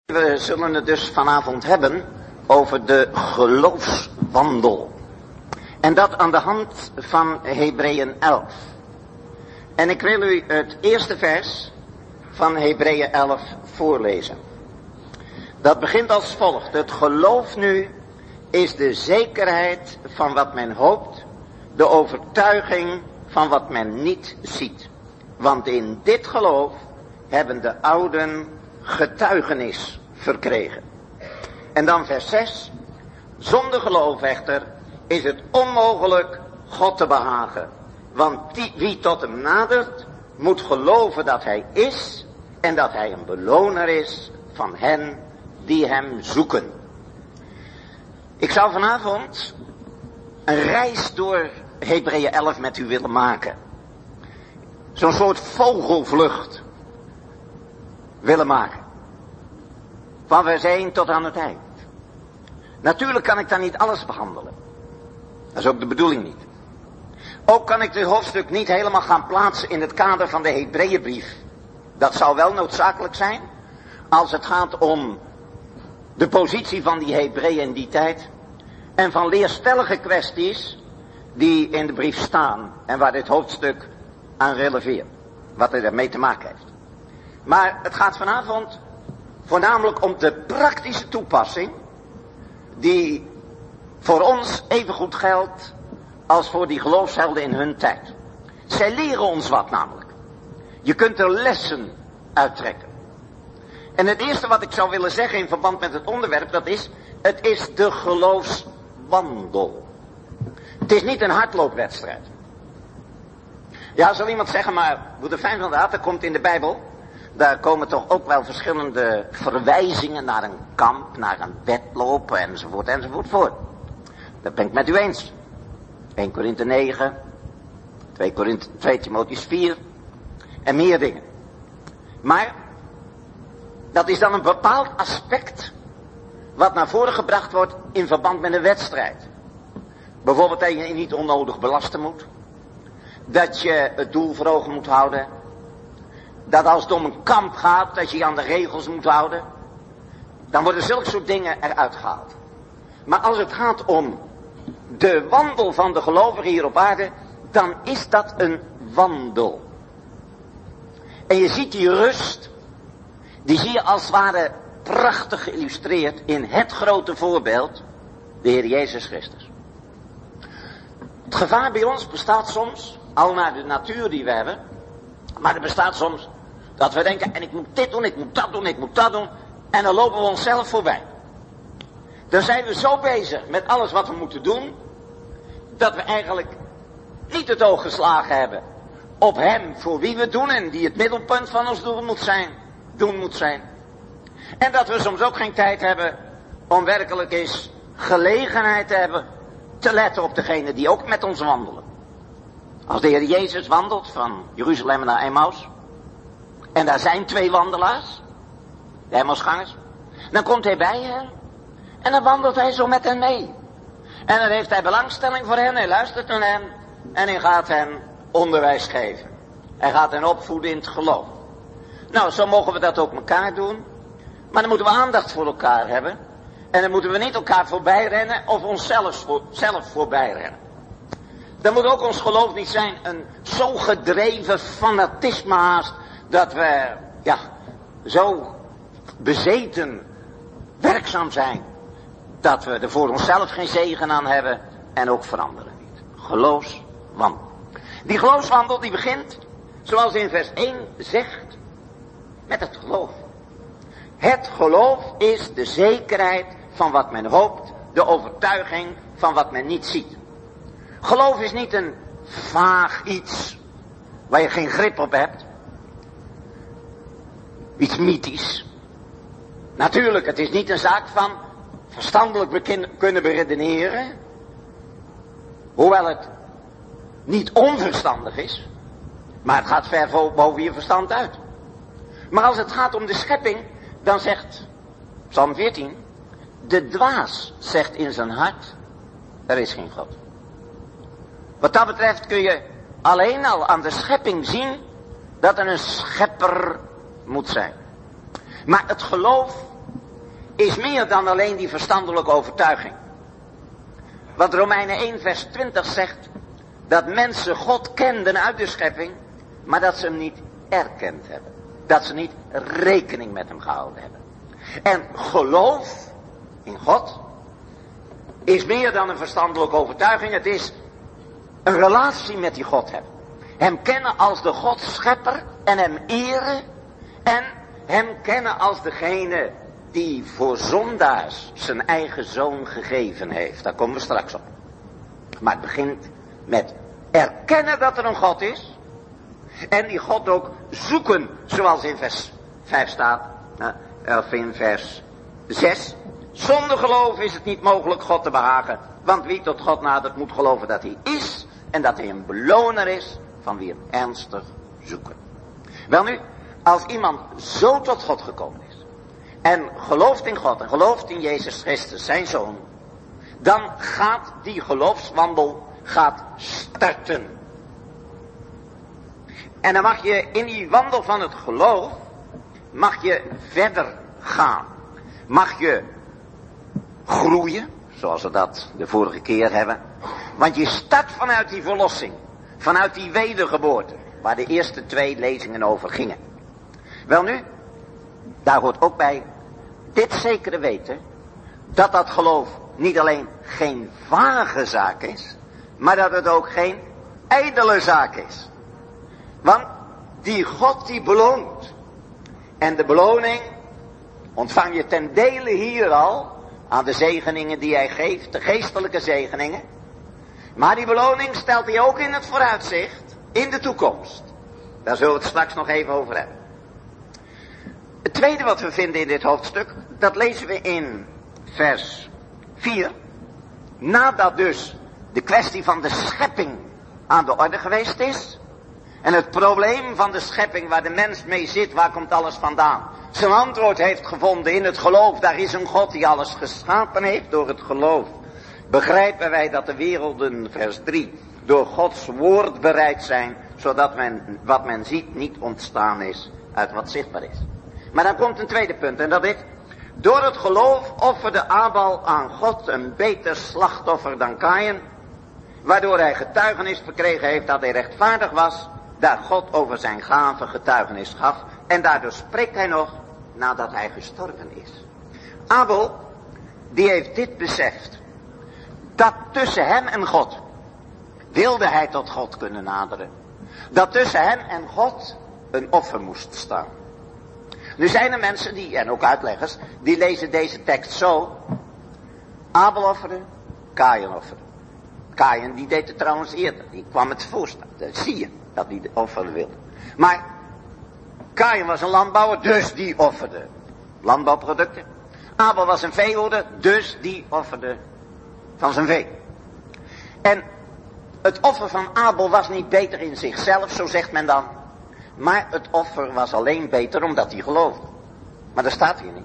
We zullen het dus vanavond hebben over de geloofswandel. En dat aan de hand van Hebreeën 11. En ik wil u het eerste vers van Hebreeën 11 voorlezen. Dat begint als volgt. Het geloof nu is de zekerheid van wat men hoopt, de overtuiging van wat men niet ziet. Want in dit geloof hebben de ouden getuigenis verkregen. En dan vers 6. Zonder geloof echter is het onmogelijk God te behagen. Want wie tot hem nadert, moet geloven dat hij is en dat hij een beloner is van hen die hem zoeken. Ik zou vanavond een reis door Hebreeën 11 met u willen maken. Zo'n soort vogelvlucht willen maken. Van vers 1 tot aan het eind. Natuurlijk kan ik daar niet alles behandelen. Dat is ook de bedoeling niet. Ook kan ik dit hoofdstuk niet helemaal gaan plaatsen in het kader van de Hebreeënbrief. Dat zou wel noodzakelijk zijn als het gaat om de positie van die Hebreeën in die tijd. En van leerstellige kwesties die in de brief staan en waar dit hoofdstuk aan releveert. Wat er ermee te maken heeft. Maar het gaat vanavond voornamelijk om de praktische toepassing die voor ons even goed geldt als voor die geloofshelden in hun tijd. Zij leren ons wat namelijk. Je kunt er lessen uittrekken. En het eerste wat ik zou willen zeggen in verband met het onderwerp, dat is, het is de geloofswandel. Het is niet een hardloopwedstrijd. Ja, zal iemand zeggen, maar broeder Fijn van der Haat, er komt in de Bijbel, daar komen toch ook wel verschillende verwijzingen naar een kamp, naar een wedloop, enzovoort voor. Dat ben ik met u eens. 1 Korinthe 9, 2 Timotheüs 4 en meer dingen. Maar dat is dan een bepaald aspect wat naar voren gebracht wordt in verband met een wedstrijd. Bijvoorbeeld dat je je niet onnodig belasten moet. Dat je het doel voor ogen moet houden. Dat als het om een kamp gaat, dat je je aan de regels moet houden. Dan worden zulke soort dingen eruit gehaald. Maar als het gaat om de wandel van de gelovigen hier op aarde, dan is dat een wandel. En je ziet die rust, die zie je als het ware prachtig geïllustreerd in het grote voorbeeld, de Heer Jezus Christus. Het gevaar bij ons bestaat soms, al naar de natuur die we hebben, maar er bestaat soms dat we denken, en ik moet dit doen, ik moet dat doen, ik moet dat doen, en dan lopen we onszelf voorbij. Dan zijn we zo bezig met alles wat we moeten doen, dat we eigenlijk niet het oog geslagen hebben op hem voor wie we doen en die het middelpunt van ons doen moet zijn. En dat we soms ook geen tijd hebben om werkelijk eens gelegenheid te hebben te letten op degene die ook met ons wandelen. Als de Heer Jezus wandelt van Jeruzalem naar Emmaus, en daar zijn 2 wandelaars, de Emmausgangers, dan komt hij bij hen en dan wandelt hij zo met hen mee. En dan heeft hij belangstelling voor hen, hij luistert naar hen en hij gaat hen onderwijs geven. Hij gaat hen opvoeden in het geloof. Nou, zo mogen we dat ook elkaar doen, maar dan moeten we aandacht voor elkaar hebben. En dan moeten we niet elkaar voorbij rennen of onszelf voorbij rennen. Dan moet ook ons geloof niet zijn een zo gedreven fanatisme haast, dat we, zo bezeten werkzaam zijn, dat we er voor onszelf geen zegen aan hebben en ook veranderen niet. Geloofswandel. Die geloofswandel die begint, zoals in vers 1 zegt, met het geloof. Het geloof is de zekerheid van wat men hoopt, de overtuiging van wat men niet ziet. Geloof is niet een vaag iets waar je geen grip op hebt. Iets mythisch. Natuurlijk, het is niet een zaak van verstandelijk kunnen beredeneren. Hoewel het niet onverstandig is. Maar het gaat ver boven je verstand uit. Maar als het gaat om de schepping, dan zegt Psalm 14, de dwaas zegt in zijn hart, er is geen God. Wat dat betreft kun je alleen al aan de schepping zien dat er een schepper moet zijn. Maar het geloof is meer dan alleen die verstandelijke overtuiging. Want Romeinen 1 vers 20 zegt dat mensen God kenden uit de schepping, maar dat ze hem niet erkend hebben. Dat ze niet rekening met hem gehouden hebben. En geloof in God is meer dan een verstandelijke overtuiging. Het is een relatie met die God hebben. Hem kennen als de God schepper en hem eren. En hem kennen als degene die voor zondaars zijn eigen zoon gegeven heeft. Daar komen we straks op. Maar het begint met erkennen dat er een God is. En die God ook zoeken, zoals in vers 5 staat. Of in vers 6. Zonder geloof is het niet mogelijk God te behagen. Want wie tot God nadert moet geloven dat hij is. En dat hij een beloner is van wie hem ernstig zoeken. Welnu, als iemand zo tot God gekomen is. En gelooft in God en gelooft in Jezus Christus, zijn zoon. Dan gaat die geloofswandel starten. En dan mag je in die wandel van het geloof, mag je verder gaan. Mag je groeien, zoals we dat de vorige keer hebben. Want je start vanuit die verlossing, vanuit die wedergeboorte, waar de eerste 2 lezingen over gingen. Welnu, daar hoort ook bij dit zekere weten, dat dat geloof niet alleen geen vage zaak is, maar dat het ook geen ijdele zaak is. Want die God die beloont. En de beloning ontvang je ten dele hier al aan de zegeningen die hij geeft, de geestelijke zegeningen. Maar die beloning stelt hij ook in het vooruitzicht, in de toekomst. Daar zullen we het straks nog even over hebben. Het tweede wat we vinden in dit hoofdstuk, dat lezen we in vers 4. Nadat dus de kwestie van de schepping aan de orde geweest is. En het probleem van de schepping waar de mens mee zit, waar komt alles vandaan? Zijn antwoord heeft gevonden in het geloof. Daar is een God die alles geschapen heeft door het geloof. Begrijpen wij dat de werelden, vers 3, door Gods woord bereid zijn, zodat wat men ziet niet ontstaan is uit wat zichtbaar is. Maar dan komt een tweede punt en dat is, door het geloof offerde Abel aan God een beter slachtoffer dan Kaïn, waardoor hij getuigenis verkregen heeft dat hij rechtvaardig was, daar God over zijn gave getuigenis gaf. En daardoor spreekt hij nog nadat hij gestorven is. Abel, die heeft dit beseft. Dat tussen hem en God, wilde hij tot God kunnen naderen. Dat tussen hem en God een offer moest staan. Nu zijn er mensen die, en ook uitleggers, die lezen deze tekst zo. Abel offerde, Kaïn offerde. Kaïn die deed het trouwens eerder, die kwam het voorstaan. Dat zie je, dat hij de offer wilde. Maar Kaïn was een landbouwer, dus die offerde landbouwproducten. Abel was een veehoerder, dus die offerde van zijn vee. En het offer van Abel was niet beter in zichzelf, zo zegt men dan. Maar het offer was alleen beter omdat hij geloofde. Maar dat staat hier niet.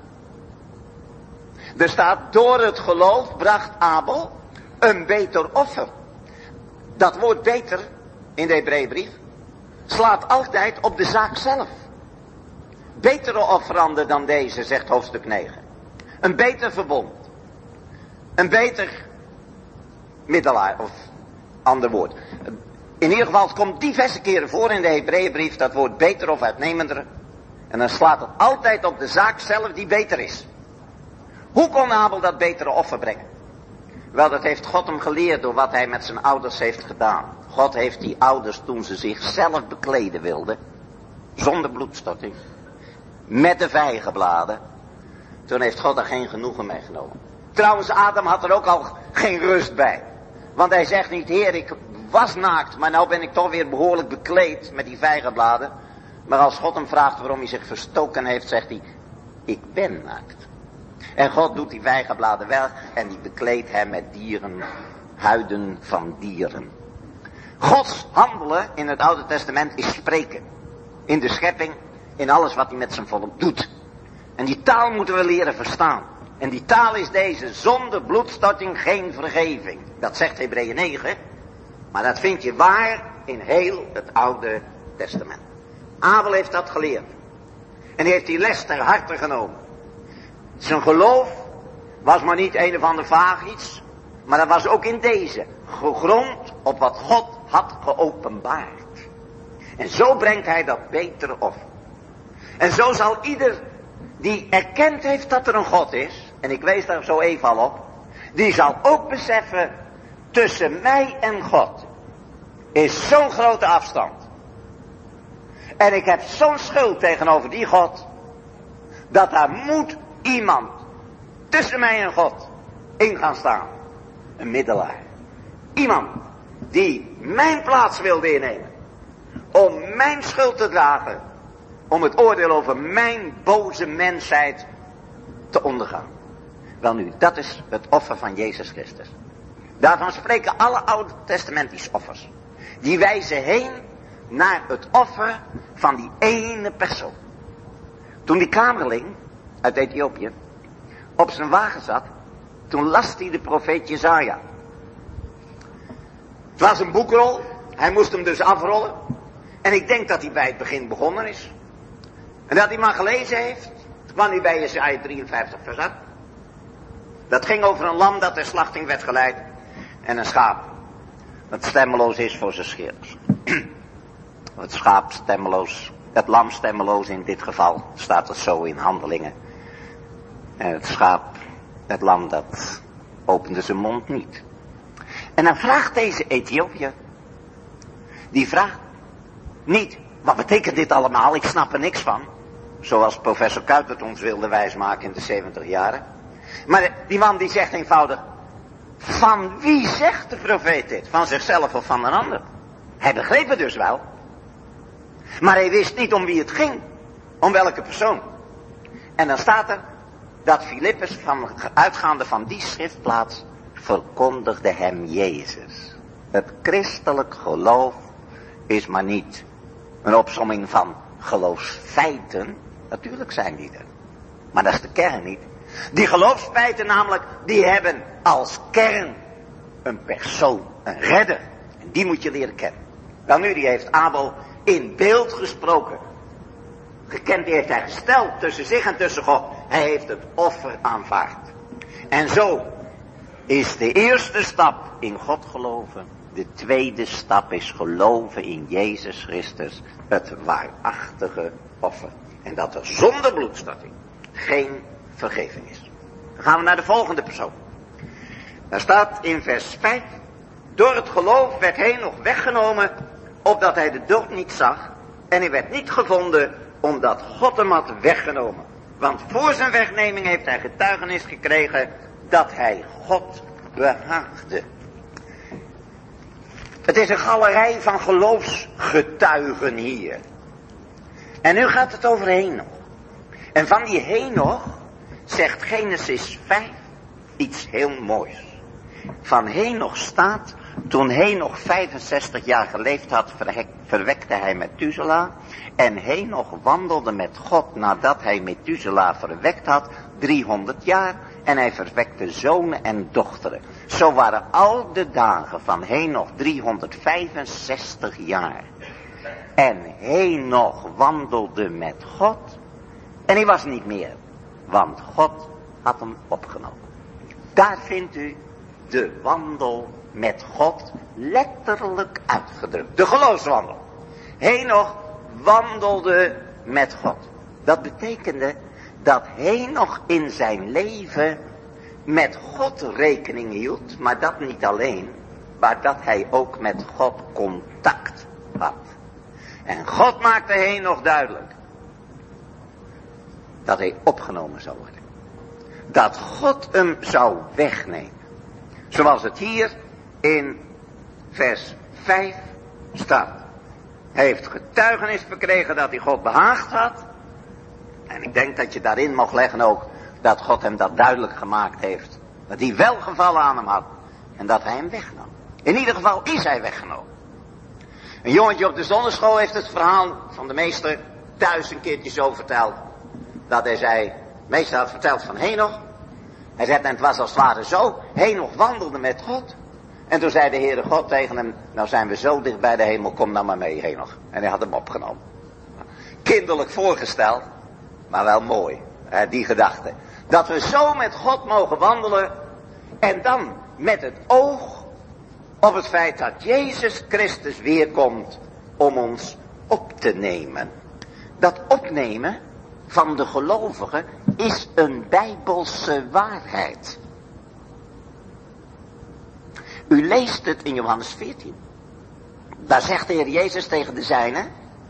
Er staat, door het geloof bracht Abel een beter offer. Dat woord beter in de Hebreeënbrief slaat altijd op de zaak zelf. Betere offeranden dan deze, zegt hoofdstuk 9. Een beter verbond. Een beter middelaar, of ander woord. In ieder geval, het komt diverse keren voor in de Hebreeënbrief, dat woord beter of uitnemender. En dan slaat het altijd op de zaak zelf die beter is. Hoe kon Abel dat betere offer brengen? Wel, dat heeft God hem geleerd door wat hij met zijn ouders heeft gedaan. God heeft die ouders, toen ze zichzelf bekleden wilden, zonder bloedstorting, met de vijgenbladen, toen heeft God er geen genoegen mee genomen. Trouwens, Adam had er ook al geen rust bij. Want hij zegt niet, Heer, ik was naakt, maar nou ben ik toch weer behoorlijk bekleed met die vijgenbladen. Maar als God hem vraagt waarom hij zich verstoken heeft, zegt hij, ik ben naakt. En God doet die vijgenbladen weg en die bekleedt hem met dieren, huiden van dieren. Gods handelen in het Oude Testament is spreken. In de schepping, in alles wat hij met zijn volk doet. En die taal moeten we leren verstaan. En die taal is deze, zonder bloedstorting geen vergeving. Dat zegt Hebreeën 9. Maar dat vind je waar in heel het Oude Testament. Abel heeft dat geleerd. En die heeft die les ter harte genomen. Zijn geloof was maar niet een of ander vaag iets, maar dat was ook in deze gegrond op wat God had geopenbaard. En zo brengt hij dat betere offer. En zo zal ieder die erkend heeft dat er een God is, en ik wees daar zo even al op, die zal ook beseffen, tussen mij en God is zo'n grote afstand. En ik heb zo'n schuld tegenover die God, dat daar moet iemand tussen mij en God in gaan staan. Een middelaar. Iemand die mijn plaats wilde innemen. Om mijn schuld te dragen. Om het oordeel over mijn boze mensheid te ondergaan. Welnu, dat is het offer van Jezus Christus. Daarvan spreken alle Oude Testamentische offers. Die wijzen heen naar het offer van die ene persoon. Toen die kamerling uit Ethiopië op zijn wagen zat, toen las hij de profeet Jesaja. Het was een boekrol, hij moest hem dus afrollen. En ik denk dat hij bij het begin begonnen is. En dat hij maar gelezen heeft, toen kwam hij bij Jesaja 53 vers 8. Dat ging over een lam dat ter slachting werd geleid. En een schaap dat stemmeloos is voor zijn scheerders. Het schaap stemmeloos, het lam stemmeloos in dit geval, staat het zo in Handelingen. En het schaap, het lam, dat opende zijn mond niet. En dan vraagt deze Ethiopiër, die vraagt niet, wat betekent dit allemaal, ik snap er niks van. Zoals professor Kuipert ons wilde wijsmaken in de 70 jaren. Maar die man die zegt eenvoudig, van wie zegt de profeet dit? Van zichzelf of van een ander? Hij begreep het dus wel. Maar hij wist niet om wie het ging. Om welke persoon. En dan staat er dat Filippus, uitgaande van die schriftplaats, verkondigde hem Jezus. Het christelijk geloof is maar niet een opsomming van geloofsfeiten. Natuurlijk zijn die er. Maar dat is de kern niet. Die geloofsfeiten namelijk, die hebben als kern een persoon, een redder. En die moet je leren kennen. Wel nu, die heeft Abel in beeld gesproken. Gekend, die heeft hij gesteld tussen zich en tussen God. Hij heeft het offer aanvaard. En zo is de eerste stap in God geloven. De tweede stap is geloven in Jezus Christus. Het waarachtige offer. En dat er zonder bloedstorting geen vergeving is. Dan gaan we naar de volgende persoon. Daar staat in vers 5. Door het geloof werd Henoch weggenomen, opdat hij de dood niet zag. En hij werd niet gevonden, omdat God hem had weggenomen. Want voor zijn wegneming heeft hij getuigenis gekregen dat hij God behaagde. Het is een galerij van geloofsgetuigen hier. En nu gaat het over Henoch. En van die Henoch zegt Genesis 5 iets heel moois. Van Henoch staat, toen Henoch 65 jaar geleefd had, verwekte hij Methuselah. En Henoch wandelde met God nadat hij Methuselah verwekt had, 300 jaar. En hij verwekte zonen en dochteren. Zo waren al de dagen van Henoch 365 jaar. En Henoch wandelde met God. En hij was niet meer, want God had hem opgenomen. Daar vindt u de wandel met God letterlijk uitgedrukt. De geloofswandel. Henoch wandelde met God. Dat betekende dat Henoch in zijn leven met God rekening hield. Maar dat niet alleen, maar dat hij ook met God contact had. En God maakte Henoch duidelijk dat hij opgenomen zou worden. Dat God hem zou wegnemen. Zoals het hier in vers 5 staat. Hij heeft getuigenis verkregen dat hij God behaagd had. En ik denk dat je daarin mag leggen ook dat God hem dat duidelijk gemaakt heeft. Dat hij welgevallen aan hem had. En dat hij hem wegnam. In ieder geval is hij weggenomen. Een jongetje op de zonneschool heeft het verhaal van de meester thuis een keertje zo verteld. Dat hij zei, de meester had verteld van Henoch. Hij zei, en het was als het ware zo. Henoch wandelde met God. En toen zei de Heere God tegen hem, nou zijn we zo dicht bij de hemel, kom dan maar mee Henoch. En hij had hem opgenomen. Kinderlijk voorgesteld, maar wel mooi, die gedachte. Dat we zo met God mogen wandelen. En dan met het oog op het feit dat Jezus Christus weerkomt om ons op te nemen. Dat opnemen van de gelovigen is een bijbelse waarheid. U leest het in Johannes 14. Daar zegt de Heer Jezus tegen de zijnen: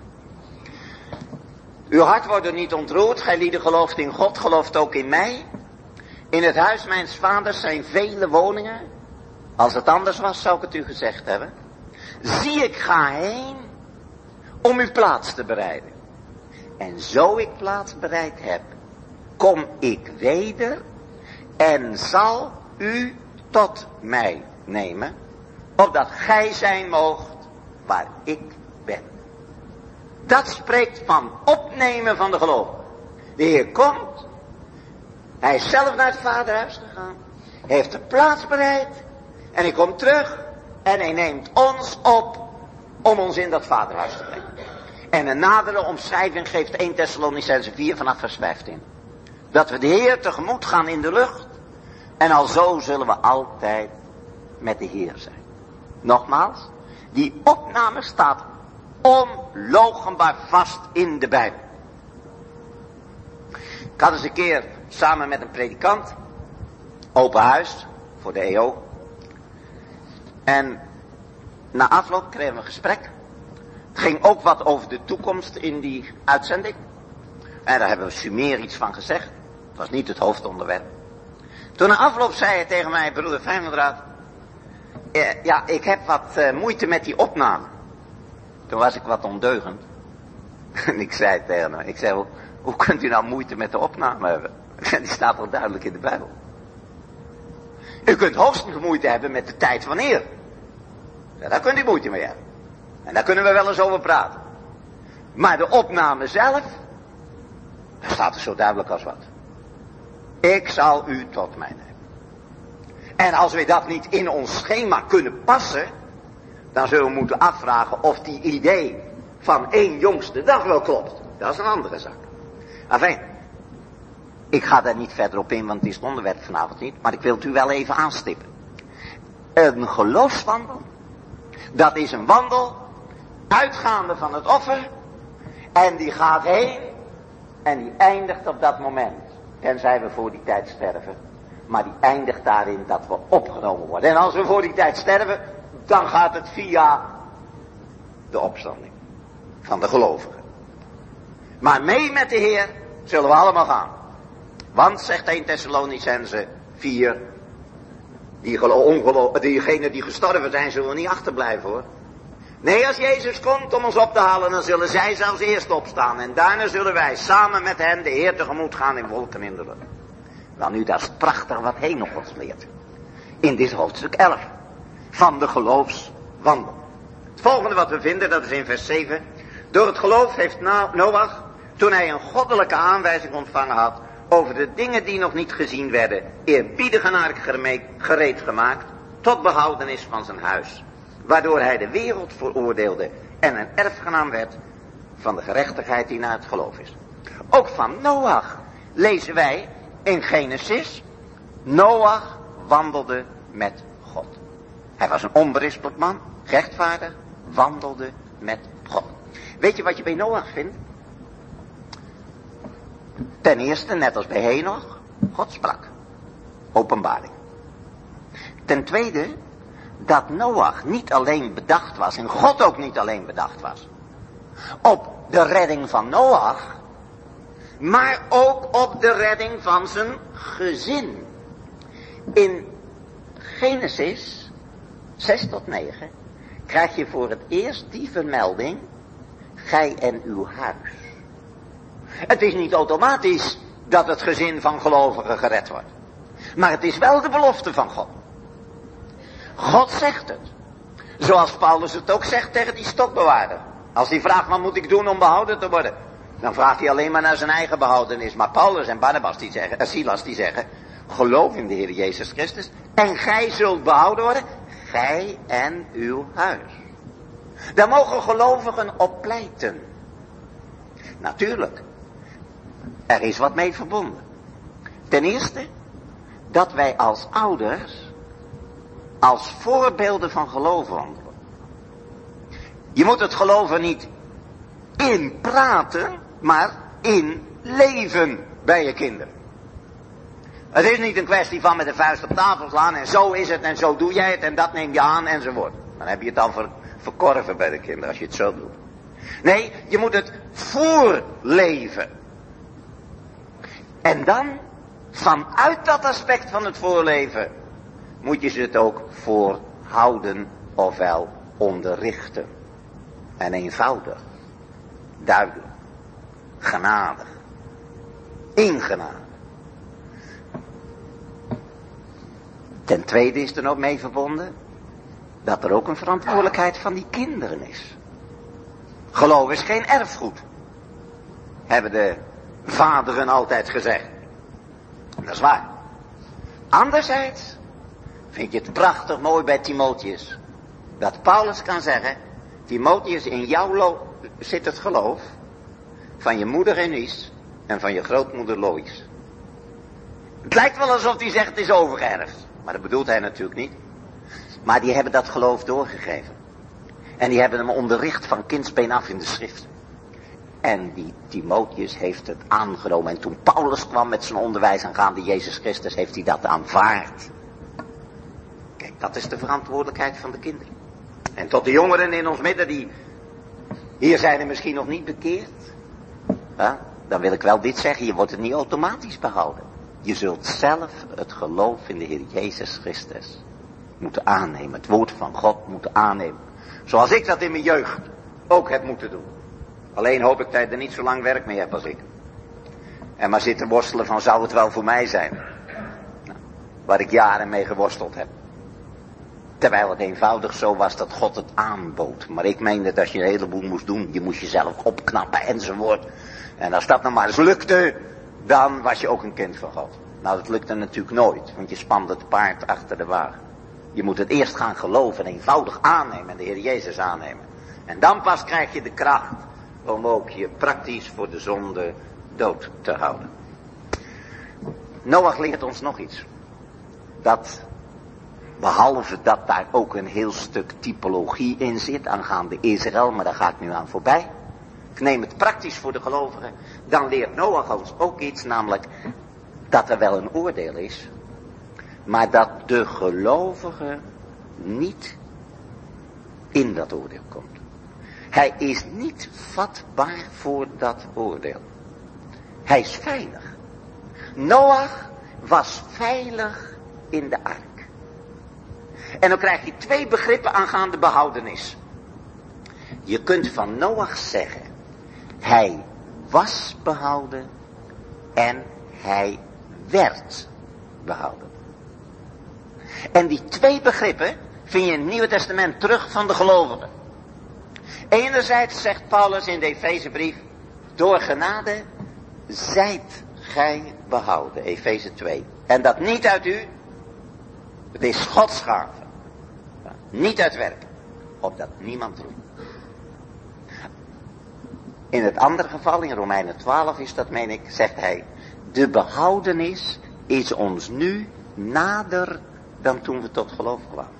uw hart wordt er niet ontroerd, gij lieden gelooft in God, gelooft ook in mij. In het huis mijns vaders zijn vele woningen. Als het anders was, zou ik het u gezegd hebben. Zie, ik ga heen om u plaats te bereiden. En zo ik plaats bereid heb, kom ik weder en zal u tot mij nemen, opdat gij zijn moogt waar ik ben. Dat spreekt van opnemen van de gelovigen. De Heer komt, hij is zelf naar het Vaderhuis gegaan, heeft de plaats bereid en hij komt terug en hij neemt ons op om ons in dat Vaderhuis te brengen. En een nadere omschrijving geeft 1 Thessalonicenzen 4 vanaf vers 15. Dat we de Heer tegemoet gaan in de lucht. En al zo zullen we altijd met de Heer zijn. Nogmaals, die opname staat onloochenbaar vast in de Bijbel. Ik had eens een keer samen met een predikant, open huis voor de EO. En na afloop kregen we een gesprek. Het ging ook wat over de toekomst in die uitzending. En daar hebben we sumier iets van gezegd. Het was niet het hoofdonderwerp. Toen na afloop zei hij tegen mij, broeder Fijmendraad, ja, ik heb wat moeite met die opname. Toen was ik wat ondeugend. En ik zei tegen hem, ik zei, hoe kunt u nou moeite met de opname hebben? Die staat wel duidelijk in de Bijbel. U kunt hoogstens moeite hebben met de tijd van eer. Ja, daar kunt u moeite mee hebben. En daar kunnen we wel eens over praten. Maar de opname zelf, daar staat er zo duidelijk als wat. Ik zal u tot mij nemen. En als we dat niet in ons schema kunnen passen, dan zullen we moeten afvragen of die idee van één jongste dag wel klopt. Dat is een andere zaak. Enfin, ik ga daar niet verder op in, want het is het onderwerp vanavond niet. Maar ik wil het u wel even aanstippen. Een geloofswandel, dat is een wandel uitgaande van het offer. En die gaat heen en die eindigt op dat moment. Tenzij we voor die tijd sterven. Maar die eindigt daarin dat we opgenomen worden. En als we voor die tijd sterven, dan gaat het via de opstanding van de gelovigen. Maar mee met de Heer zullen we allemaal gaan. Want, zegt 1 Thessalonicenzen 4, diegenen die gestorven zijn, zullen niet achterblijven hoor. Nee, als Jezus komt om ons op te halen, dan zullen zij zelfs eerst opstaan. En daarna zullen wij samen met hen de Heer tegemoet gaan in wolken in de lucht. Wel nu, dat is prachtig wat Henoch ons leert. In dit hoofdstuk 11 van de geloofswandel. Het volgende wat we vinden, dat is in vers 7. Door het geloof heeft Noach, toen hij een goddelijke aanwijzing ontvangen had over de dingen die nog niet gezien werden, eerbiedige ark gereed gemaakt, tot behoudenis van zijn huis. Waardoor hij de wereld veroordeelde en een erfgenaam werd van de gerechtigheid die naar het geloof is. Ook van Noach lezen wij in Genesis. Noach wandelde met God. Hij was een onberispelijk man, rechtvaardig, wandelde met God. Weet je wat je bij Noach vindt? Ten eerste, net als bij Henoch, God sprak. Openbaring. Ten tweede, dat Noach niet alleen bedacht was, en God ook niet alleen bedacht was, op de redding van Noach, maar ook op de redding van zijn gezin. In Genesis 6 tot 9 krijg je voor het eerst die vermelding, gij en uw huis. Het is niet automatisch dat het gezin van gelovigen gered wordt. Maar het is wel de belofte van God. God zegt het. Zoals Paulus het ook zegt tegen die stokbewaarder. Als hij vraagt, wat moet ik doen om behouden te worden? Dan vraagt hij alleen maar naar zijn eigen behoudenis. Maar Paulus en Barnabas die zeggen, Silas die zeggen, geloof in de Heer Jezus Christus en gij zult behouden worden, gij en uw huis. Daar mogen gelovigen op pleiten. Natuurlijk, er is wat mee verbonden. Ten eerste, dat wij als ouders als voorbeelden van geloof wandelen. Je moet het geloven niet in praten, maar in leven bij je kinderen. Het is niet een kwestie van met de vuist op tafel slaan en zo is het en zo doe jij het en dat neem je aan enzovoort. Dan heb je het al verkorven bij de kinderen als je het zo doet. Nee, je moet het voorleven. En dan, vanuit dat aspect van het voorleven, moet je ze het ook voorhouden ofwel onderrichten. En eenvoudig, duidelijk, genadig, ingenadig. Ten tweede is er ook mee verbonden dat er ook een verantwoordelijkheid van die kinderen is. Geloof is geen erfgoed, hebben de vaderen altijd gezegd. Dat is waar. Anderzijds vind je het prachtig mooi bij Timotheus, dat Paulus kan zeggen, Timotheus, in jou zit het geloof van je moeder Eunice en van je grootmoeder Lois. Het lijkt wel alsof hij zegt het is overgeërfd, maar dat bedoelt hij natuurlijk niet. Maar die hebben dat geloof doorgegeven. En die hebben hem onderricht van kindsbeen af in de schrift. En die Timotheus heeft het aangenomen. En toen Paulus kwam met zijn onderwijs aangaande Jezus Christus, heeft hij dat aanvaard. Kijk, dat is de verantwoordelijkheid van de kinderen. En tot de jongeren in ons midden die hier zijn en misschien nog niet bekeerd. Dan wil ik wel dit zeggen, je wordt het niet automatisch behouden. Je zult zelf het geloof in de Heer Jezus Christus moeten aannemen. Het woord van God moeten aannemen. Zoals ik dat in mijn jeugd ook heb moeten doen. Alleen hoop ik dat je er niet zo lang werk mee hebt als ik. En maar zitten worstelen van zou het wel voor mij zijn. Waar ik jaren mee geworsteld heb. Terwijl het eenvoudig zo was dat God het aanbood. Maar ik meende dat je een heleboel moest doen. Je moest jezelf opknappen enzovoort. En als dat nou maar eens lukte, dan was je ook een kind van God. Nou, dat lukte natuurlijk nooit. Want je spande het paard achter de wagen. Je moet het eerst gaan geloven en eenvoudig aannemen. En de Heer Jezus aannemen. En dan pas krijg je de kracht om ook je praktisch voor de zonde dood te houden. Noach leert ons nog iets. Dat, behalve dat daar ook een heel stuk typologie in zit aangaande Israël, maar daar ga ik nu aan voorbij. Ik neem het praktisch voor de gelovigen. Dan leert Noach ons ook iets, namelijk dat er wel een oordeel is, maar dat de gelovige niet in dat oordeel komt. Hij is niet vatbaar voor dat oordeel. Hij is veilig. Noach was veilig in de ark. En dan krijg je twee begrippen aangaande behoudenis. Je kunt van Noach zeggen, hij was behouden en hij werd behouden. En die twee begrippen vind je in het Nieuwe Testament terug van de gelovigen. Enerzijds zegt Paulus in de Efezebrief, door genade zijt gij behouden, Efeze 2. En dat niet uit u, het is Gods gave. Niet uit werk, opdat niemand roept. In het andere geval, in Romeinen 12 is dat, meen ik, zegt hij, de behoudenis is ons nu nader dan toen we tot geloof kwamen.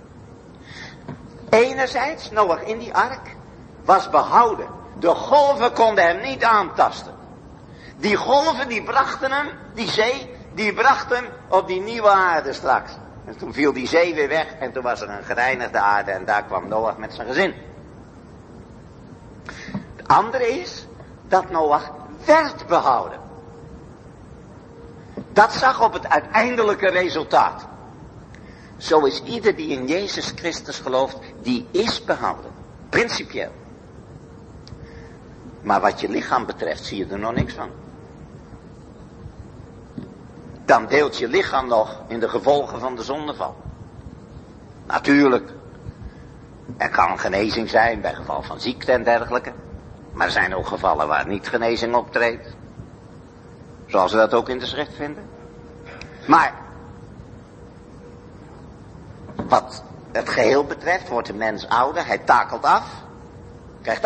Enerzijds, Noach in die ark was behouden. De golven konden hem niet aantasten. Die golven die brachten hem, die zee, die bracht hem op die nieuwe aarde straks. En toen viel die zee weer weg en toen was er een gereinigde aarde en daar kwam Noach met zijn gezin. Het andere is dat Noach werd behouden. Dat zag op het uiteindelijke resultaat. Zo is ieder die in Jezus Christus gelooft, die is behouden. Principieel. Maar wat je lichaam betreft zie je er nog niks van. Dan deelt je lichaam nog in de gevolgen van de zondeval. Natuurlijk. Er kan genezing zijn bij geval van ziekte en dergelijke. Maar er zijn ook gevallen waar niet genezing optreedt. Zoals we dat ook in de schrift vinden. Maar wat het geheel betreft wordt de mens ouder. Hij takelt af. Krijgt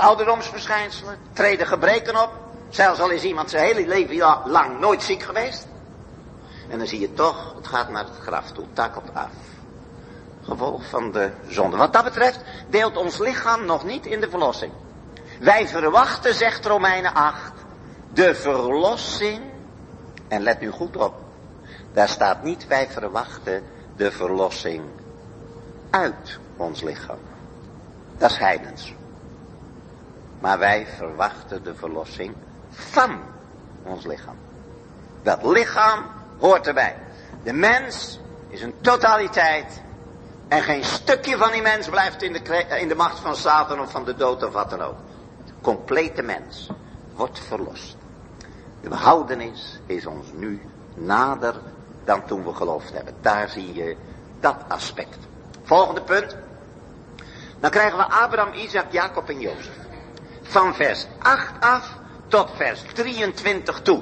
ouderdomsverschijnselen. Treden gebreken op. Zelfs al is iemand zijn hele leven lang nooit ziek geweest. En dan zie je toch, het gaat naar het graf toe, takkelt af. Gevolg van de zonde. Wat dat betreft deelt ons lichaam nog niet in de verlossing. Wij verwachten, zegt Romeinen 8, de verlossing. En let nu goed op. Daar staat niet, wij verwachten de verlossing uit ons lichaam. Dat is heidens. Maar wij verwachten de verlossing van ons lichaam. Dat lichaam hoort erbij. De mens is een totaliteit. En geen stukje van die mens blijft in de macht van Satan of van de dood of wat dan ook. De complete mens wordt verlost. De behoudenis is ons nu nader dan toen we geloofd hebben. Daar zie je dat aspect. Volgende punt. Dan krijgen we Abraham, Isaac, Jacob en Jozef. Van vers 8 af tot vers 23 toe.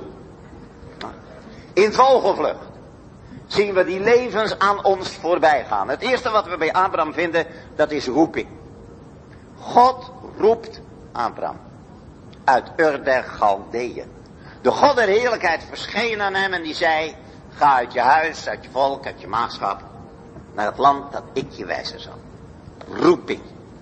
In vogelvlucht zien we die levens aan ons voorbij gaan. Het eerste wat we bij Abraham vinden, dat is roeping. God roept Abraham uit Ur der Galdeeën. De God der heerlijkheid verscheen aan hem en die zei, ga uit je huis, uit je volk, uit je maagschap, naar het land dat ik je wijzen zal. Roeping.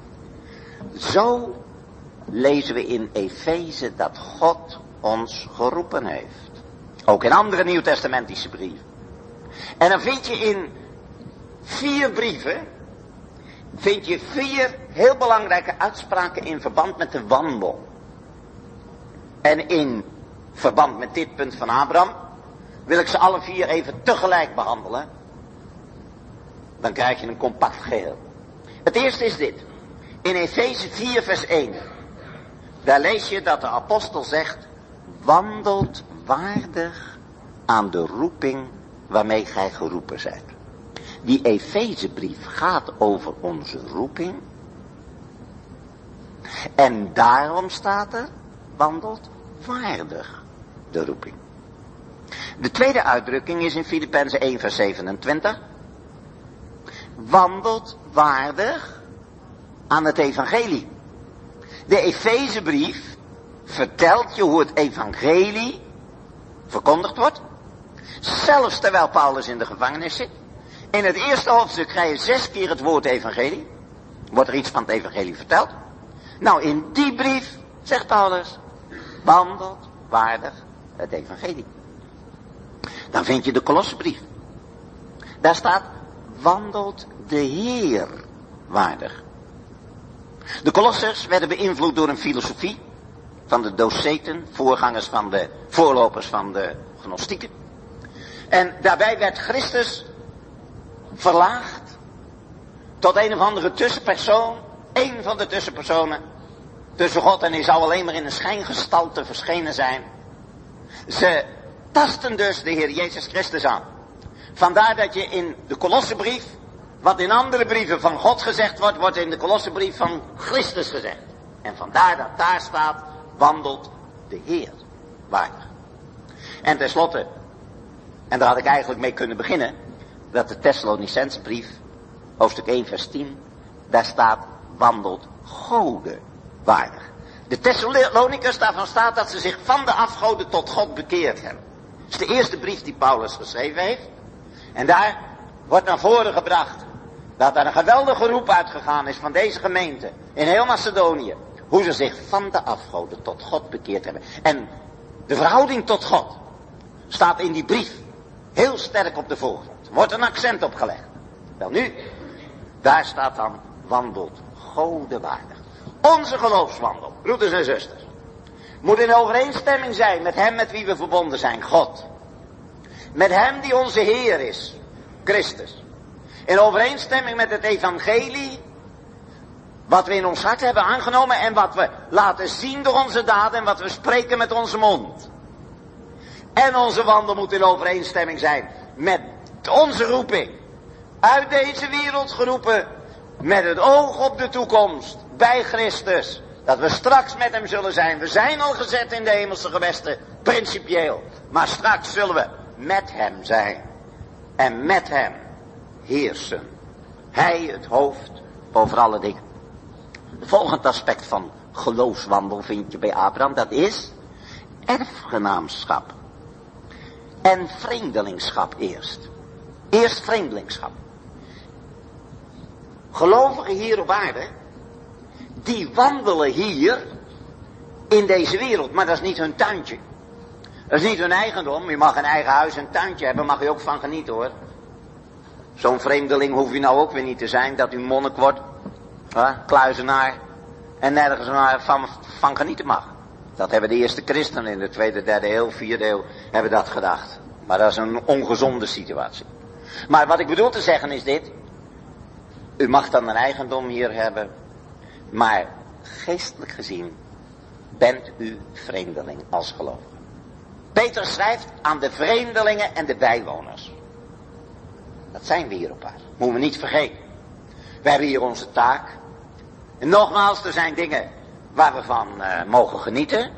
Zo lezen we in Efeze dat God ons geroepen heeft. Ook in andere nieuwtestamentische brieven. En dan vind je in 4 brieven, vind je 4 heel belangrijke uitspraken in verband met de wandel. En in verband met dit punt van Abraham wil ik ze alle 4 even tegelijk behandelen. Dan krijg je een compact geheel. Het eerste is dit. In Efeze 4 vers 1. Daar lees je dat de apostel zegt, wandelt waardig aan de roeping waarmee gij geroepen zijt. Die Efezebrief gaat over onze roeping. En daarom staat er, wandelt waardig de roeping. De tweede uitdrukking is in Filippenzen 1 vers 27. Wandelt waardig aan het evangelie. De Efezebrief vertelt je hoe het evangelie verkondigd wordt. Zelfs terwijl Paulus in de gevangenis zit. In het eerste hoofdstuk krijg je 6 keer het woord evangelie. Wordt er iets van het evangelie verteld. Nou, in die brief, zegt Paulus, wandelt waardig het evangelie. Dan vind je de Kolossenbrief. Daar staat, wandelt de Heer waardig. De Kolossers werden beïnvloed door een filosofie van de Doceten, voorlopers van de Gnostieken. En daarbij werd Christus verlaagd tot een of andere tussenpersoon, één van de tussenpersonen tussen God en hij zou alleen maar in een schijngestalte verschenen zijn. Ze tasten dus de Heer Jezus Christus aan. Vandaar dat je in de Kolossenbrief, wat in andere brieven van God gezegd wordt, wordt in de Kolossenbrief van Christus gezegd. En vandaar dat daar staat, wandelt de Heer waardig. En tenslotte, en daar had ik eigenlijk mee kunnen beginnen, dat de Thessalonicensebrief, hoofdstuk 1 vers 10, daar staat, wandelt Gode waardig. De Thessalonicërs, daarvan staat dat ze zich van de afgoden tot God bekeerd hebben. Dat is de eerste brief die Paulus geschreven heeft. En daar wordt naar voren gebracht dat er een geweldige roep uitgegaan is van deze gemeente in heel Macedonië. Hoe ze zich van de afgoden tot God bekeerd hebben. En de verhouding tot God staat in die brief heel sterk op de voorgrond. Wordt een accent op gelegd. Wel nu, daar staat dan, wandelt Gode waardig. Onze geloofswandel, broeders en zusters, moet in overeenstemming zijn met hem met wie we verbonden zijn, God. Met hem die onze Heer is, Christus. In overeenstemming met het evangelie, wat we in ons hart hebben aangenomen en wat we laten zien door onze daden en wat we spreken met onze mond. En onze wandel moet in overeenstemming zijn met onze roeping. Uit deze wereld geroepen, met het oog op de toekomst, bij Christus. Dat we straks met hem zullen zijn. We zijn al gezet in de hemelse gewesten, principieel. Maar straks zullen we met hem zijn. En met hem heersen. Hij het hoofd over alle dingen. Het volgende aspect van geloofswandel vind je bij Abraham. Dat is erfgenaamschap. en vreemdelingschap eerst. Eerst vreemdelingschap. Gelovigen hier op aarde, die wandelen hier in deze wereld, maar dat is niet hun tuintje. Dat is niet hun eigendom. Je mag een eigen huis en tuintje hebben, mag je ook van genieten hoor. Zo'n vreemdeling hoef je nou ook weer niet te zijn, dat u monnik wordt, kluizenaar, en nergens maar van genieten mag. Dat hebben de eerste christenen in de 2e, 3e eeuw, 4e eeuw, hebben dat gedacht. Maar dat is een ongezonde situatie. Maar wat ik bedoel te zeggen is dit. U mag dan een eigendom hier hebben, maar geestelijk gezien bent u vreemdeling als gelovige. Petrus schrijft aan de vreemdelingen en de bijwoners. Dat zijn we hier op aarde. Moeten we niet vergeten. We hebben hier onze taak. En nogmaals, er zijn dingen waar we van mogen genieten.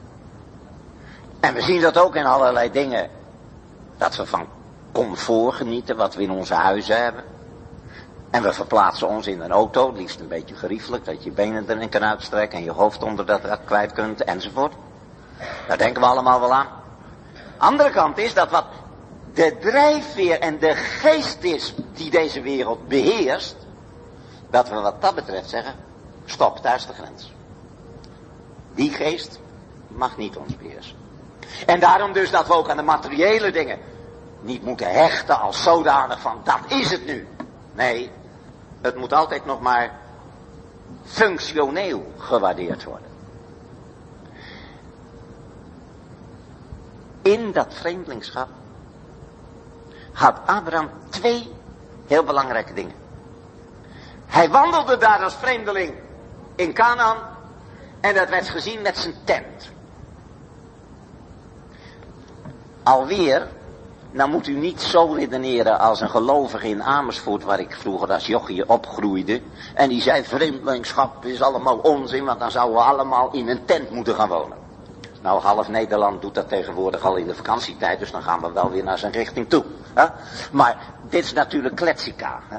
En we zien dat ook in allerlei dingen. Dat we van comfort genieten, wat we in onze huizen hebben. En we verplaatsen ons in een auto, liefst een beetje geriefelijk, dat je je benen erin kan uitstrekken en je hoofd onder dat kwijt kunt, enzovoort. Daar denken we allemaal wel aan. Andere kant is dat wat de drijfveer en de geest is die deze wereld beheerst, dat we wat dat betreft zeggen, stop, daar is de grens. Die geest mag niet ons beheersen. En daarom dus dat we ook aan de materiële dingen niet moeten hechten als zodanig van, dat is het nu. Nee, het moet altijd nog maar functioneel gewaardeerd worden. In dat vreemdelingschap had Abraham 2 heel belangrijke dingen. Hij wandelde daar als vreemdeling in Canaan en dat werd gezien met zijn tent. Alweer, nou moet u niet zo redeneren als een gelovige in Amersfoort, waar ik vroeger als jochie opgroeide. En die zei, vreemdelingschap is allemaal onzin, want dan zouden we allemaal in een tent moeten gaan wonen. Nou, half Nederland doet dat tegenwoordig al in de vakantietijd, dus dan gaan we wel weer naar zijn richting toe. Hè? Maar dit is natuurlijk kletsika. Hè?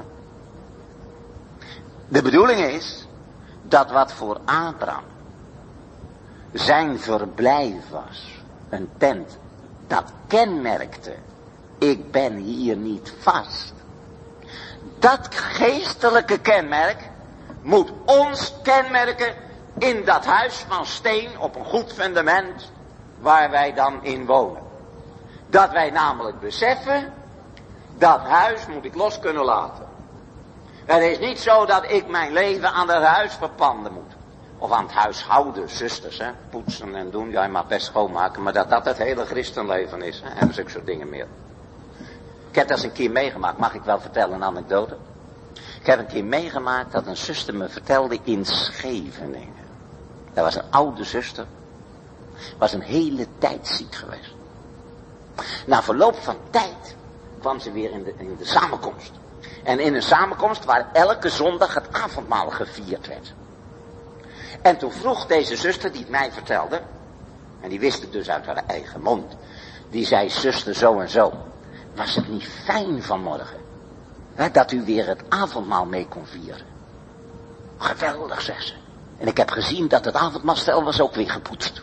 De bedoeling is, dat wat voor Abraham zijn verblijf was, een tent, dat kenmerkte, ik ben hier niet vast. Dat geestelijke kenmerk moet ons kenmerken in dat huis van steen op een goed fundament waar wij dan in wonen. Dat wij namelijk beseffen, dat huis moet ik los kunnen laten. Het is niet zo dat ik mijn leven aan het huis verpanden moet. Of aan het huishouden, zusters, hè, poetsen en doen, jij mag best schoonmaken, maar dat het hele christenleven is, hè, en zulke soort dingen meer. Ik heb dat eens een keer meegemaakt, mag ik wel vertellen, een anekdote? Ik heb een keer meegemaakt dat een zuster me vertelde in Scheveningen. Dat was een oude zuster, was een hele tijd ziek geweest. Na verloop van tijd kwam ze weer in de samenkomst. En in een samenkomst waar elke zondag het avondmaal gevierd werd. En toen vroeg deze zuster die het mij vertelde, en die wist het dus uit haar eigen mond, die zei, zuster zo en zo, was het niet fijn vanmorgen, hè, dat u weer het avondmaal mee kon vieren? Geweldig, zegt ze. En ik heb gezien dat het avondmaalstel was ook weer gepoetst.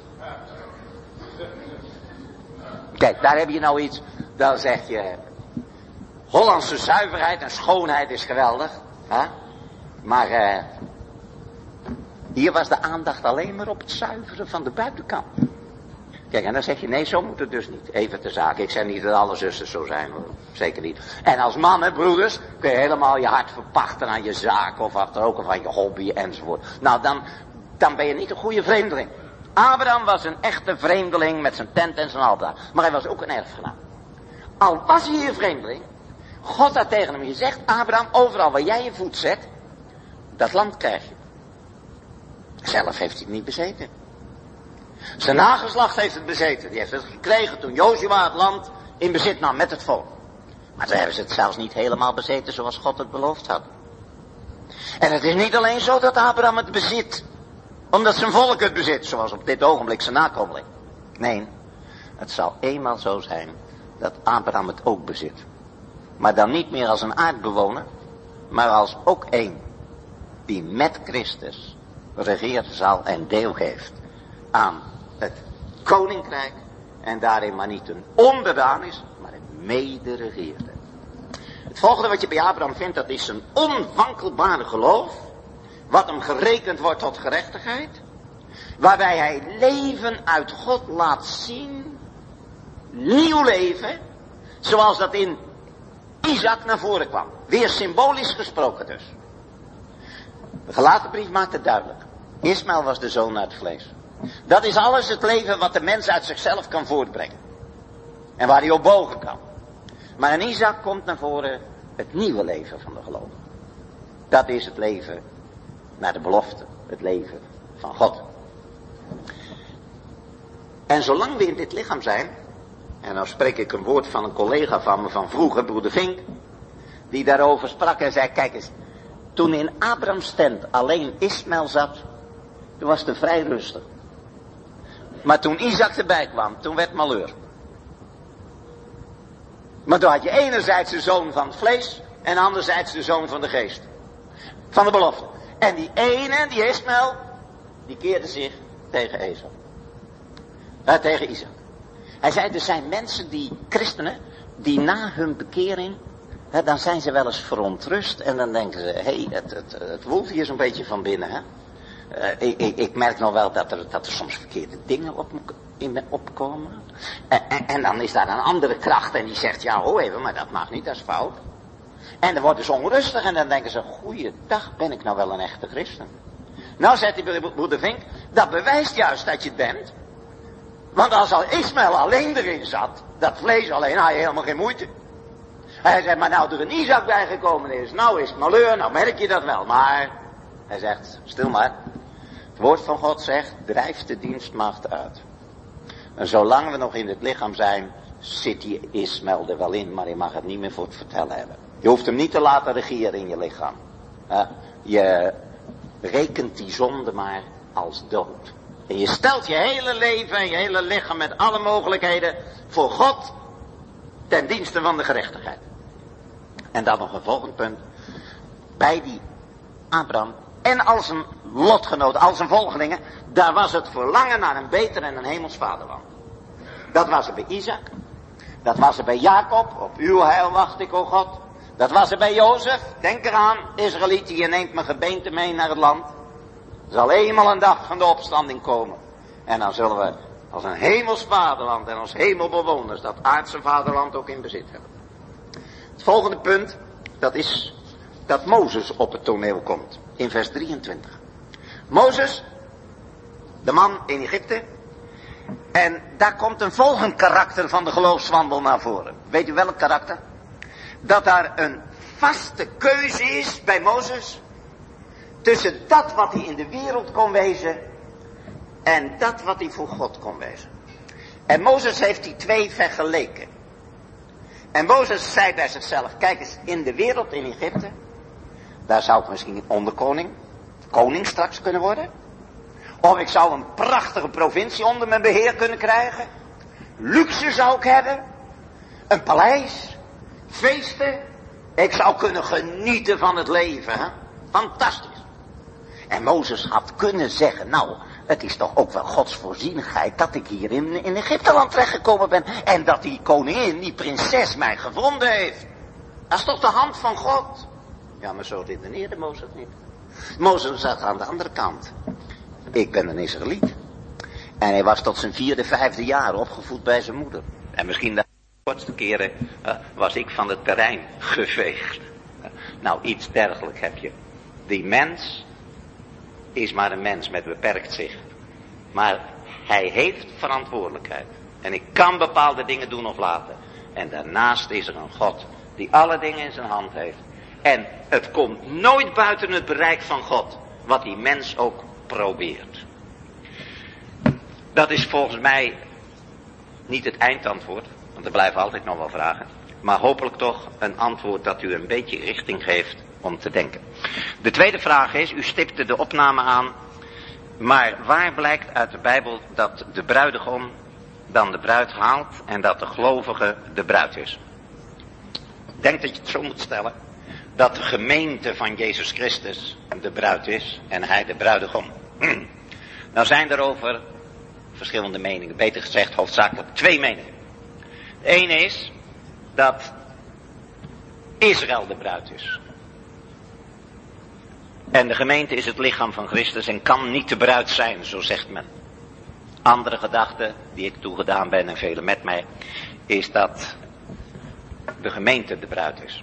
Kijk, daar heb je nou iets, dan zeg je, Hollandse zuiverheid en schoonheid is geweldig, hè? Maar hier was de aandacht alleen maar op het zuiveren van de buitenkant. Kijk, en dan zeg je, nee, zo moet het dus niet. Even ter zake. Ik zeg niet dat alle zusters zo zijn, hoor. Zeker niet. En als mannen, broeders, kun je helemaal je hart verpachten aan je zaak of ook aan je hobby enzovoort. Nou, dan ben je niet een goede vreemdeling. Abraham was een echte vreemdeling met zijn tent en zijn altaar. Maar hij was ook een erfgenaam. Al was hij hier vreemdeling, God had tegen hem gezegd, Abraham, overal waar jij je voet zet, dat land krijg je. Zelf heeft hij het niet bezeten. Zijn nageslacht heeft het bezeten. Die heeft het gekregen toen Jozua het land in bezit nam met het volk. Maar toen hebben ze het zelfs niet helemaal bezeten zoals God het beloofd had. En het is niet alleen zo dat Abraham het bezit, omdat zijn volk het bezit, zoals op dit ogenblik zijn nakomeling. Nee, het zal eenmaal zo zijn dat Abraham het ook bezit. Maar dan niet meer als een aardbewoner, maar als ook één die met Christus regeert zal en deel heeft aan het koninkrijk En daarin maar niet een onderdaan is, maar een mederegeerder. Het volgende wat je bij Abraham vindt, dat is een onwankelbare geloof. Wat hem gerekend wordt tot gerechtigheid. Waarbij hij leven uit God laat zien. Nieuw leven. Zoals dat in Isaac naar voren kwam. Weer symbolisch gesproken dus. De Galatenbrief maakt het duidelijk. Ismaël was de zoon uit het vlees. Dat is alles het leven wat de mens uit zichzelf kan voortbrengen. En waar hij op bogen kan. Maar in Isaac komt naar voren het nieuwe leven van de gelovigen. Dat is het leven naar de belofte. Het leven van God. En zolang we in dit lichaam zijn. En nou spreek ik een woord van een collega van me van vroeger, broeder Vink. Die daarover sprak en zei, kijk eens. Toen in Abrahams tent alleen Ismaël zat. Toen was het vrij rustig. Maar toen Isaac erbij kwam, toen werd het malheur. Maar toen had je enerzijds de zoon van het vlees. En anderzijds de zoon van de geest. Van de belofte. En die ene, die Ismaël, die keerde zich tegen Esau. Tegen Isaac. Hij zei, er zijn mensen die, christenen, die na hun bekering, dan zijn ze wel eens verontrust. En dan denken ze, het woelt hier zo'n beetje van binnen. Hè? Ik merk nog wel dat er soms verkeerde dingen opkomen. En dan is daar een andere kracht en die zegt, ja hoor even, maar dat mag niet, dat is fout. En dan worden ze onrustig en dan denken ze, goeiedag, ben ik nou wel een echte christen? Nou, zegt die broeder Vink, dat bewijst juist dat je het bent. Want als al Ismaël alleen erin zat, dat vlees alleen, had je helemaal geen moeite. Hij zegt, maar nou er een Isaac bijgekomen is, nou is het malheur, nou merk je dat wel. Maar, hij zegt, stil maar. Het woord van God zegt, drijf de dienstmaagd uit. En zolang we nog in het lichaam zijn, zit die Ismaël er wel in, maar je mag het niet meer voor het vertellen hebben. Je hoeft hem niet te laten regeren in je lichaam. Je rekent die zonde maar als dood. En je stelt je hele leven en je hele lichaam met alle mogelijkheden voor God ten dienste van de gerechtigheid. En dan nog een volgend punt. Bij die Abraham en al zijn lotgenoten, al zijn volgelingen, daar was het verlangen naar een beter en een hemels vaderland. Dat was er bij Isaac. Dat was er bij Jacob. Op uw heil wacht ik, o God. Dat was er bij Jozef. Denk eraan, Israëliet, je neemt mijn gebeente mee naar het land. Er zal eenmaal een dag van de opstanding komen. En dan zullen we als een hemels vaderland en als hemelbewoners dat aardse vaderland ook in bezit hebben. Het volgende punt, dat is dat Mozes op het toneel komt. In vers 23. Mozes, de man in Egypte. En daar komt een volgend karakter van de geloofswandel naar voren. Weet u welk karakter? Dat daar een vaste keuze is bij Mozes. Tussen dat wat hij in de wereld kon wezen. En dat wat hij voor God kon wezen. En Mozes heeft die twee vergeleken. En Mozes zei bij zichzelf, kijk eens, in de wereld in Egypte. Daar zou ik misschien een onderkoning, koning straks kunnen worden. Of ik zou een prachtige provincie onder mijn beheer kunnen krijgen. Luxe zou ik hebben. Een paleis. Feesten. Ik zou kunnen genieten van het leven. Hè? Fantastisch. En Mozes had kunnen zeggen, nou, het is toch ook wel Gods voorzienigheid dat ik hier in Egypteland terechtgekomen ben. En dat die koningin, die prinses mij gevonden heeft. Dat is toch de hand van God. Ja, maar zo redeneerde Mozes niet. Mozes zat aan de andere kant. Ik ben een Israëliet. En hij was tot zijn 4e, 5e jaar opgevoed bij zijn moeder. En misschien de kortste keren was ik van het terrein geveegd. Nou, iets dergelijks heb je. Die mens is maar een mens met beperkt zicht. Maar hij heeft verantwoordelijkheid. En ik kan bepaalde dingen doen of laten. En daarnaast is er een God die alle dingen in zijn hand heeft. En het komt nooit buiten het bereik van God. Wat die mens ook probeert. Dat is volgens mij niet het eindantwoord. Want er blijven altijd nog wel vragen. Maar hopelijk toch een antwoord dat u een beetje richting geeft om te denken. De tweede vraag is, u stipte de opname aan. Maar waar blijkt uit de Bijbel dat de bruidegom dan de bruid haalt en dat de gelovige de bruid is? Ik denk dat je het zo moet stellen. Dat de gemeente van Jezus Christus de bruid is en hij de bruidegom. Nou zijn er over verschillende meningen. Beter gezegd hoofdzakelijk 2 meningen. De ene is dat Israël de bruid is. En de gemeente is het lichaam van Christus en kan niet de bruid zijn, zo zegt men. Andere gedachte, die ik toegedaan ben en velen met mij, is dat de gemeente de bruid is.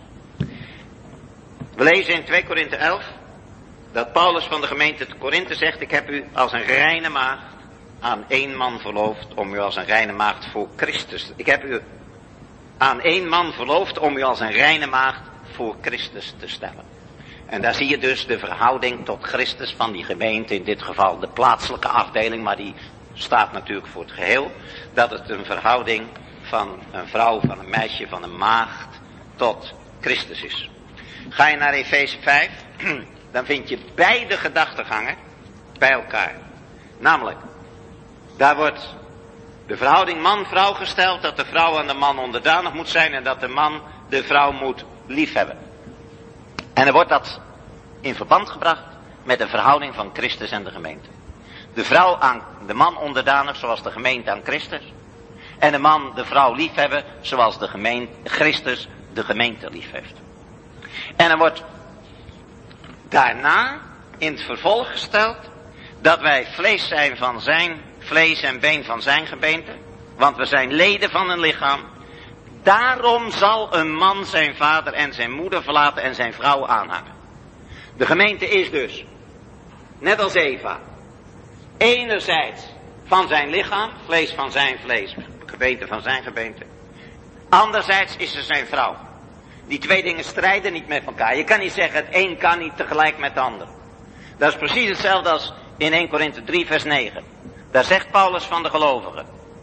We lezen in 2 Korinthe 11 dat Paulus van de gemeente te Korinthe zegt: ik heb u als een reine maagd aan 1 man verloofd om u als een reine maagd voor Christus. Ik heb u aan 1 man verloofd om u als een reine maagd voor Christus te stellen. En daar zie je dus de verhouding tot Christus van die gemeente, in dit geval de plaatselijke afdeling, maar die staat natuurlijk voor het geheel, dat het een verhouding van een vrouw, van een meisje, van een maagd tot Christus is. Ga je naar Efeze 5, dan vind je beide gedachtegangen bij elkaar. Namelijk, daar wordt de verhouding man-vrouw gesteld, dat de vrouw aan de man onderdanig moet zijn en dat de man de vrouw moet liefhebben. En dan wordt dat in verband gebracht met de verhouding van Christus en de gemeente. De vrouw aan de man onderdanig zoals de gemeente aan Christus. En de man de vrouw liefhebben zoals de gemeente, Christus de gemeente lief heeft. En er wordt daarna in het vervolg gesteld dat wij vlees zijn van zijn vlees en been van zijn gebeente. Want we zijn leden van een lichaam. Daarom zal een man zijn vader en zijn moeder verlaten en zijn vrouw aanhangen. De gemeente is dus, net als Eva, enerzijds van zijn lichaam, vlees van zijn vlees, gebeente van zijn gebeente. Anderzijds is ze zijn vrouw. Die 2 dingen strijden niet met elkaar. Je kan niet zeggen het een kan niet tegelijk met het ander. Dat is precies hetzelfde als in 1 Korinthe 3 vers 9. Daar zegt Paulus van de gelovigen: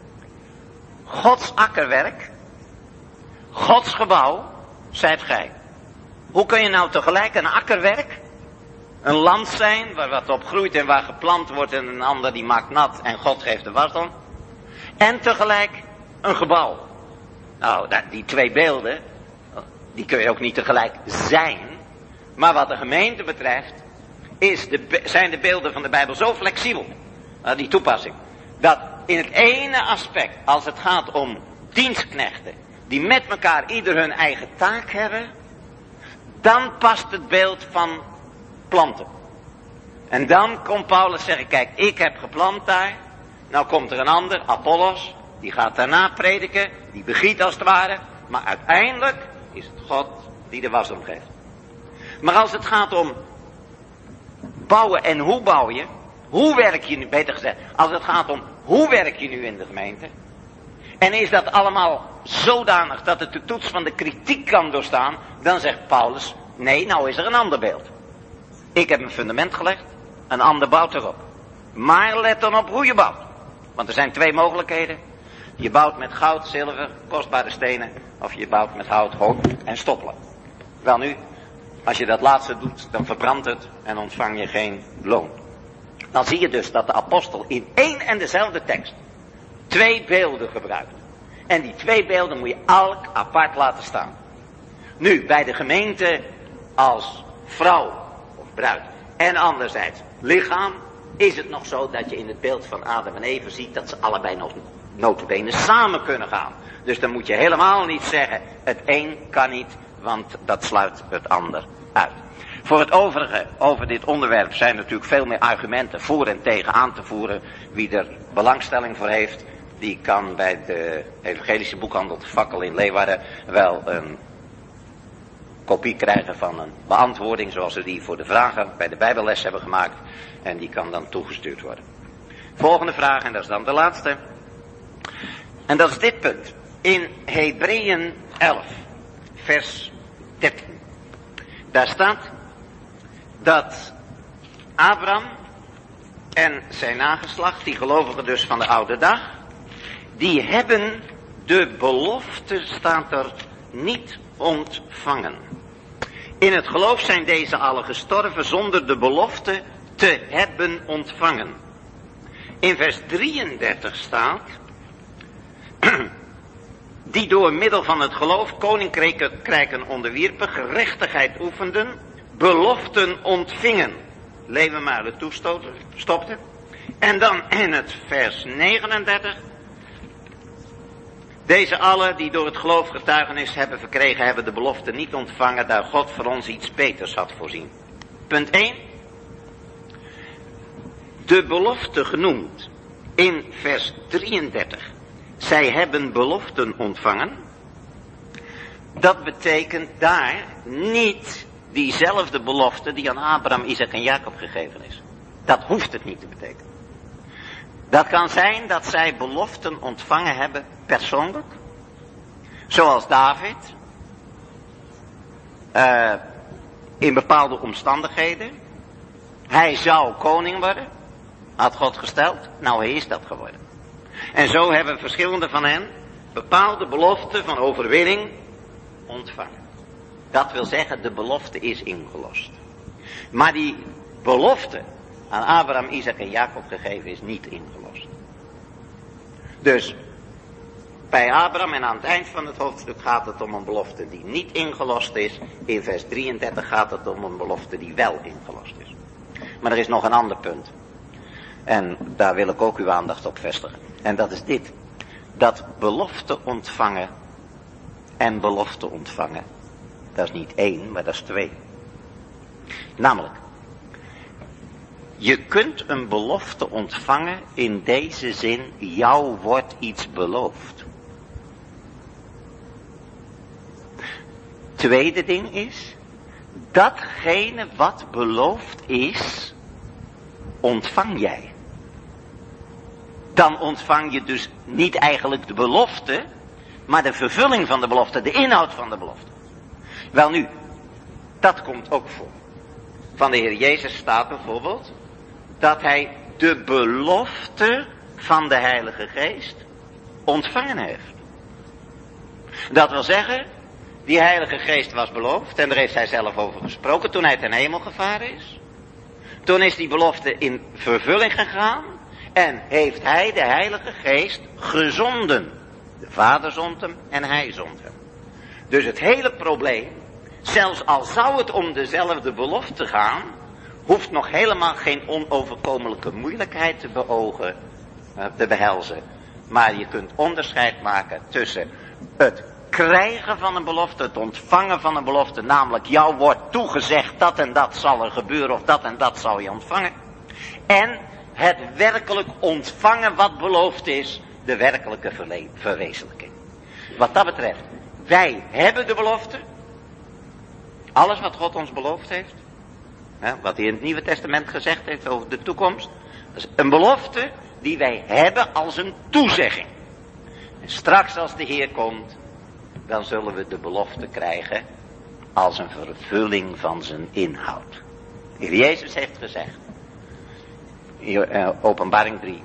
Gods akkerwerk, Gods gebouw, zijt gij. Hoe kun je nou tegelijk een akkerwerk, een land zijn waar wat op groeit en waar geplant wordt en een ander die maakt nat en God geeft de wasdom, en tegelijk een gebouw? Nou, die 2 beelden, die kun je ook niet tegelijk zijn. Maar wat de gemeente betreft, zijn de beelden van de Bijbel zo flexibel, die toepassing, dat in het ene aspect, als het gaat om dienstknechten, die met elkaar ieder hun eigen taak hebben, dan past het beeld van planten. En dan komt Paulus zeggen: kijk, ik heb geplant daar. Nou komt er een ander, Apollos, die gaat daarna prediken, die begiet als het ware. Maar uiteindelijk is het God die de wasdom geeft. Maar als het gaat om bouwen en hoe bouw je, hoe werk je nu, beter gezegd, als het gaat om hoe werk je nu in de gemeente, en is dat allemaal zodanig dat het de toets van de kritiek kan doorstaan, dan zegt Paulus: nee, nou is er een ander beeld. Ik heb een fundament gelegd, een ander bouwt erop. Maar let dan op hoe je bouwt. Want er zijn 2 mogelijkheden. Je bouwt met goud, zilver, kostbare stenen, of je bouwt met hout, hout en stoppelen. Wel nu, als je dat laatste doet, dan verbrandt het en ontvang je geen loon. Dan zie je dus dat de apostel in 1 en dezelfde tekst 2 beelden gebruikt. En die 2 beelden moet je elk apart laten staan. Nu, bij de gemeente als vrouw of bruid en anderzijds lichaam, is het nog zo dat je in het beeld van Adam en Eva ziet dat ze allebei nog nota bene samen kunnen gaan. Dus dan moet je helemaal niet zeggen het een kan niet, want dat sluit het ander uit. Voor het overige over dit onderwerp zijn natuurlijk veel meer argumenten voor en tegen aan te voeren. Wie er belangstelling voor heeft, die kan bij de evangelische boekhandel De Fakkel in Leeuwarden wel een kopie krijgen van een beantwoording zoals we die voor de vragen bij de Bijbelles hebben gemaakt. En die kan dan toegestuurd worden. Volgende vraag, en dat is dan de laatste. En dat is dit punt. In Hebreeën 11, vers 13. Daar staat dat Abraham en zijn nageslacht, die gelovigen dus van de oude dag, die hebben de belofte, staat er, niet ontvangen. In het geloof zijn deze allen gestorven zonder de belofte te hebben ontvangen. In vers 33 staat, die door middel van het geloof koninkrijken onderwierpen, gerechtigheid oefenden, beloften ontvingen, Leeuwenmuilen toestopte, En dan in het vers 39. Deze allen die door het geloof getuigenis hebben verkregen, hebben de belofte niet ontvangen, daar God voor ons iets beters had voorzien. Punt 1. De belofte genoemd in vers 33. Zij hebben beloften ontvangen. Dat betekent daar niet diezelfde belofte die aan Abraham, Isaac en Jacob gegeven is. Dat hoeft het niet te betekenen. Dat kan zijn dat zij beloften ontvangen hebben persoonlijk. Zoals David. In bepaalde omstandigheden. Hij zou koning worden. Had God gesteld. Nou, hij is dat geworden. En zo hebben verschillende van hen bepaalde beloften van overwinning ontvangen. Dat wil zeggen, de belofte is ingelost. Maar die belofte aan Abraham, Isaac en Jacob gegeven is niet ingelost. Dus bij Abraham en aan het eind van het hoofdstuk gaat het om een belofte die niet ingelost is. In vers 33 gaat het om een belofte die wel ingelost is. Maar er is nog een ander punt. En daar wil ik ook uw aandacht op vestigen. En dat is dit. Dat belofte ontvangen en belofte ontvangen. Dat is niet 1, maar dat is 2. Namelijk. Je kunt een belofte ontvangen in deze zin. Jou wordt iets beloofd. Tweede ding is. Datgene wat beloofd is. Ontvang jij. Dan ontvang je dus niet eigenlijk de belofte. Maar de vervulling van de belofte. De inhoud van de belofte. Welnu. Dat komt ook voor. Van de Heer Jezus staat bijvoorbeeld. Dat hij de belofte van de Heilige Geest ontvangen heeft. Dat wil zeggen. Die Heilige Geest was beloofd. En daar heeft hij zelf over gesproken. Toen hij ten hemel gevaren is. Toen is die belofte in vervulling gegaan. En heeft hij de Heilige Geest gezonden. De Vader zond hem en hij zond hem. Dus het hele probleem. Zelfs al zou het om dezelfde belofte gaan. Hoeft nog helemaal geen onoverkomelijke moeilijkheid te behelzen. Maar je kunt onderscheid maken tussen het krijgen van een belofte, het ontvangen van een belofte. Namelijk jou wordt toegezegd dat en dat zal er gebeuren of dat en dat zal je ontvangen. En het werkelijk ontvangen wat beloofd is, de werkelijke verwezenlijking. Wat dat betreft, wij hebben de belofte. Alles wat God ons beloofd heeft. Wat hij in het Nieuwe Testament gezegd heeft over de toekomst. Dat is een belofte die wij hebben als een toezegging. En straks als de Heer komt, dan zullen we de belofte krijgen als een vervulling van zijn inhoud. De Heer Jezus heeft gezegd, in Openbaring 3,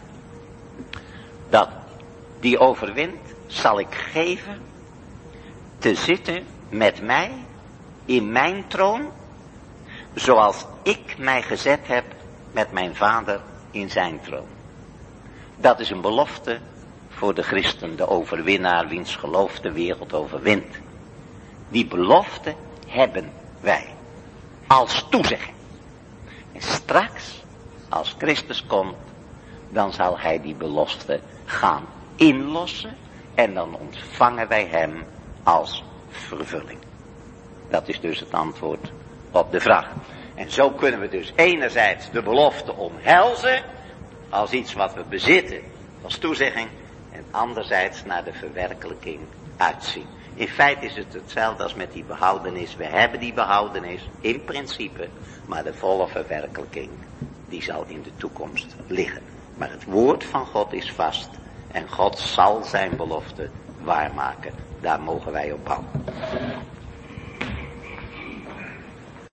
dat die overwint zal ik geven te zitten met mij in mijn troon, zoals ik mij gezet heb met mijn Vader in zijn troon. Dat is een belofte voor de christen, de overwinnaar wiens geloof de wereld overwint. Die belofte hebben wij als toezegging. En straks, als Christus komt, dan zal hij die belofte gaan inlossen en dan ontvangen wij hem als vervulling. Dat is dus het antwoord op de vraag. En zo kunnen we dus enerzijds de belofte omhelzen als iets wat we bezitten als toezegging en anderzijds naar de verwerkelijking uitzien. In feite is het hetzelfde als met die behoudenis. We hebben die behoudenis in principe, maar de volle verwerkelijking die zal in de toekomst liggen. Maar het woord van God is vast en God zal zijn belofte waarmaken. Daar mogen wij op bouwen.